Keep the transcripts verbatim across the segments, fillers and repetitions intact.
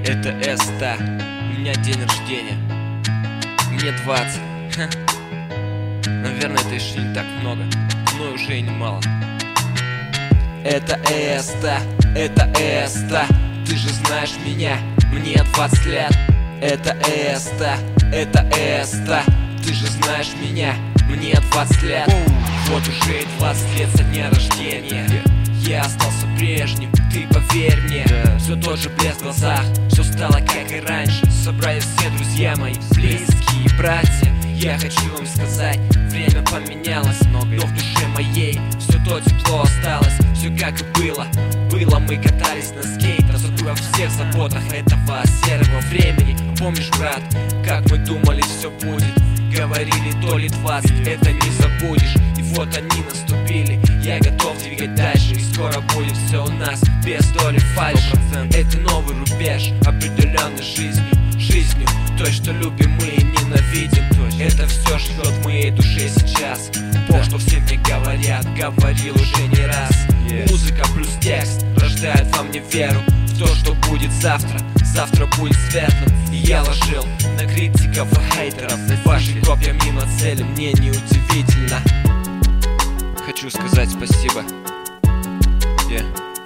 Это Эста, у меня день рождения. Мне двадцать. Ха. Наверное, это еще не так много, но уже и немало. Это Эста, это Эста, ты же знаешь меня, мне двадцать лет. Это Эста, это Эста, ты же знаешь меня, мне двадцать лет. Вот уже и двадцать лет со дня рождения. Я остался прежним, ты поверь мне. Все тот же блеск в глазах, все стало как и раньше. Собрались все друзья мои, близкие братья. Я хочу вам сказать, время поменялось, но в душе моей все то тепло осталось. Все как и было, было, мы катались на скейтах, забыв о всех заботах этого серого времени. Помнишь, брат, как мы думали все будет? Говорили, то ли двадцать, это не забудешь. И вот они наступили, я готов двигать дальше. И скоро будет все у нас без доли фальши. Это новый рубеж, определенный жизнью, жизнью той, что любим мы и ненавидим. Это все живет в моей душе сейчас. То, что все мне говорят, говорил уже не раз. yes. Музыка плюс текст рождает во мне веру в то, что будет завтра. Завтра будет светлым. И я ложил на критиков и хейтеров ваши копья мимо цели, мне не удивительно. Хочу сказать спасибо yeah.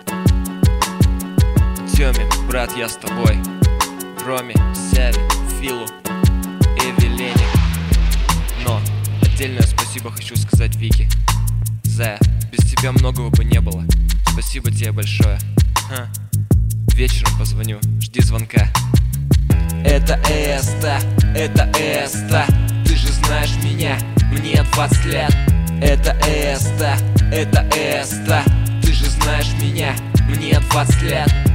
Тёме, брат, я с тобой. Роме, Сяве, Филу, Эвелене. Но отдельное спасибо хочу сказать Вике. Зая, без тебя многого бы не было. Спасибо тебе большое. Ха. Вечером позвоню, жди звонка. Это Эста, это Эста, ты же знаешь меня, мне двадцать лет. Это Эста, это Эста, ты же знаешь меня, мне двадцать лет.